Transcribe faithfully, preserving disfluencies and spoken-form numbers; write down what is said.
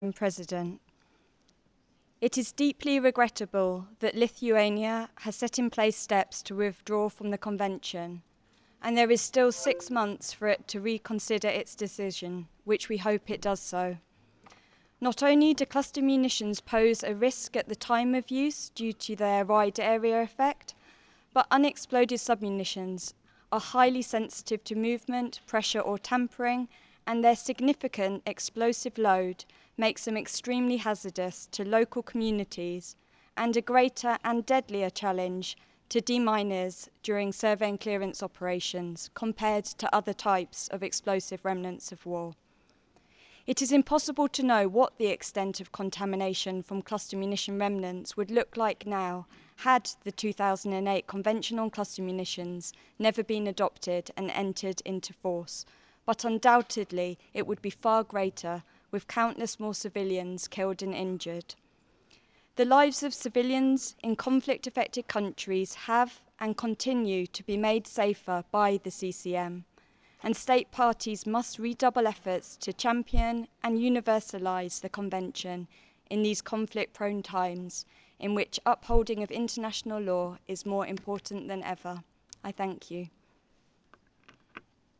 President. It is deeply regrettable that Lithuania has set in place steps to withdraw from the Convention, and there is still six months for it to reconsider its decision, which we hope it does so. Not only do cluster munitions pose a risk at the time of use due to their wide area effect, but unexploded submunitions are highly sensitive to movement, pressure, or tampering, and their significant explosive load makes them extremely hazardous to local communities and a greater and deadlier challenge to deminers during survey and clearance operations compared to other types of explosive remnants of war. It is impossible to know what the extent of contamination from cluster munition remnants would look like now had the two thousand eight Convention on Cluster Munitions never been adopted and entered into force, but undoubtedly it would be far greater, with countless more civilians killed and injured. The lives of civilians in conflict-affected countries have and continue to be made safer by the C C M, and state parties must redouble efforts to champion and universalise the Convention in these conflict-prone times in which upholding of international law is more important than ever. I thank you.